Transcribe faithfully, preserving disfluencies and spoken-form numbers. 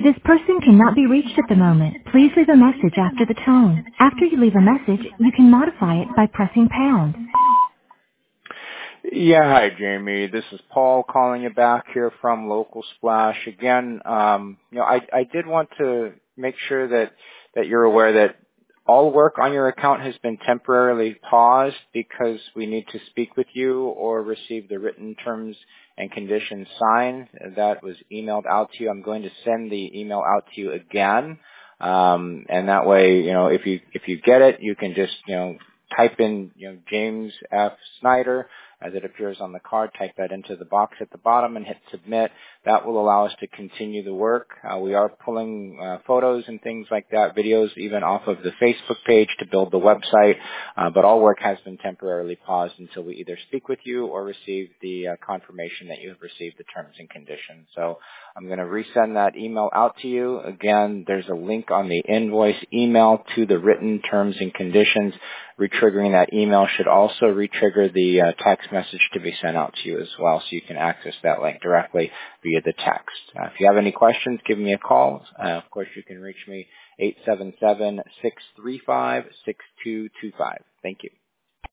This person cannot be reached at the moment. Please leave a message after the tone. After you leave a message, you can modify it by pressing pound. Yeah, hi, Jamie. This is Paul calling you back here from Local Splash. Again, um, you know, I, I did want to make sure that, that you're aware that all work on your account has been temporarily paused because we need to speak with you or receive the written terms and conditions signed. That was emailed out to you. I'm going to send the email out to you again. Um, and that way, you know, if you, if you get it, you can just, you know, type in, you know, James F. Snyder as it appears on the card, type that into the box at the bottom and hit submit. That will allow us to continue the work. Uh, we are pulling uh, photos and things like that, videos even off of the Facebook page to build the website, uh, but all work has been temporarily paused until we either speak with you or receive the uh, confirmation that you have received the terms and conditions. So I'm going to resend that email out to you. Again, there's a link on the invoice email to the written terms and conditions. Retriggering that email should also retrigger the uh, text message to be sent out to you as well, so you can access that link directly via the text. Uh, if you have any questions, give me a call. Uh, of course, you can reach me eight seven seven, six three five, six two two five. Thank you.